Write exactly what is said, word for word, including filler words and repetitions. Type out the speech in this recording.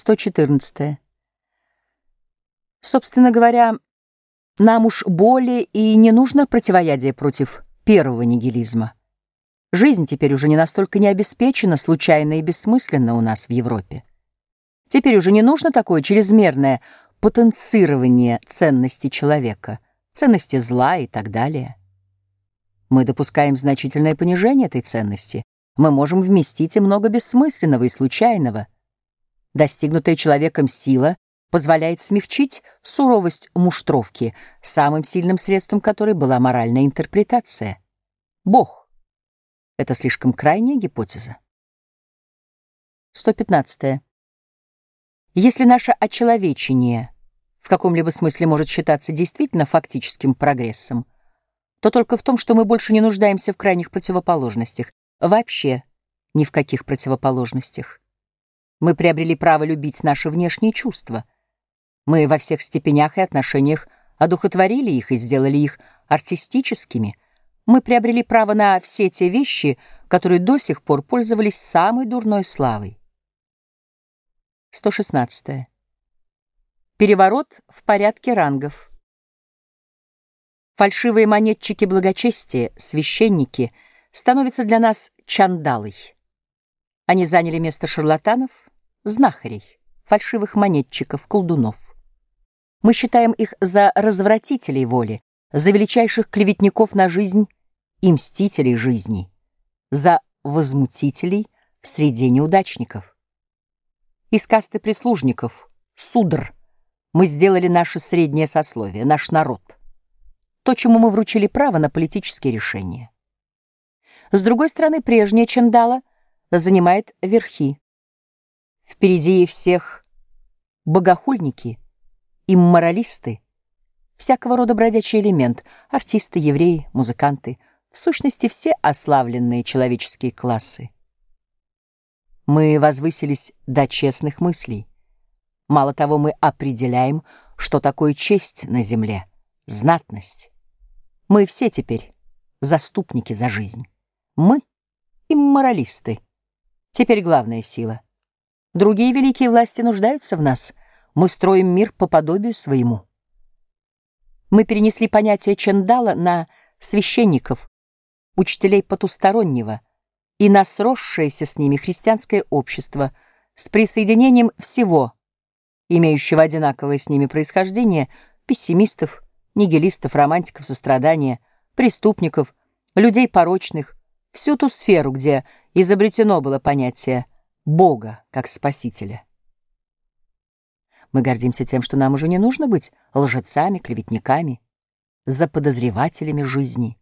сто четырнадцатое. Собственно говоря, нам уж более и не нужно противоядие против первого нигилизма. Жизнь теперь уже не настолько необеспечена, случайна и бессмысленна у нас в Европе. Теперь уже не нужно такое чрезмерное потенцирование ценности человека, ценности зла и так далее. Мы допускаем значительное понижение этой ценности. Мы можем вместить и много бессмысленного и случайного. Достигнутая человеком сила позволяет смягчить суровость муштровки, самым сильным средством которой была моральная интерпретация. Бог. Это слишком крайняя гипотеза. сто пятнадцатое. Если наше очеловечение в каком-либо смысле может считаться действительно фактическим прогрессом, то только в том, что мы больше не нуждаемся в крайних противоположностях, вообще ни в каких противоположностях. Мы приобрели право любить наши внешние чувства. Мы во всех степенях и отношениях одухотворили их и сделали их артистическими. Мы приобрели право на все те вещи, которые до сих пор пользовались самой дурной славой. сто шестнадцатое. Переворот в порядке рангов. Фальшивые монетчики благочестия, священники, становятся для нас чандалой. Они заняли место шарлатанов, знахарей, фальшивых монетчиков, колдунов. Мы считаем их за развратителей воли, за величайших клеветников на жизнь и мстителей жизни, за возмутителей в среде неудачников. Из касты прислужников, судр, мы сделали наше среднее сословие, наш народ, то, чему мы вручили право на политические решения. С другой стороны, прежняя чандала занимает верхи. Впереди всех богохульники, имморалисты, всякого рода бродячий элемент, артисты, евреи, музыканты, в сущности, все ославленные человеческие классы. Мы возвысились до честных мыслей. Мало того, мы определяем, что такое честь на земле, знатность. Мы все теперь заступники за жизнь. Мы — имморалисты. Теперь главная сила. Другие великие власти нуждаются в нас. Мы строим мир по подобию своему. Мы перенесли понятие чандала на священников, учителей потустороннего и на сросшееся с ними христианское общество с присоединением всего, имеющего одинаковое с ними происхождение, пессимистов, нигилистов, романтиков сострадания, преступников, людей порочных, всю ту сферу, где изобретено было понятие Бога как Спасителя. Мы гордимся тем, что нам уже не нужно быть лжецами, клеветниками, заподозревателями жизни.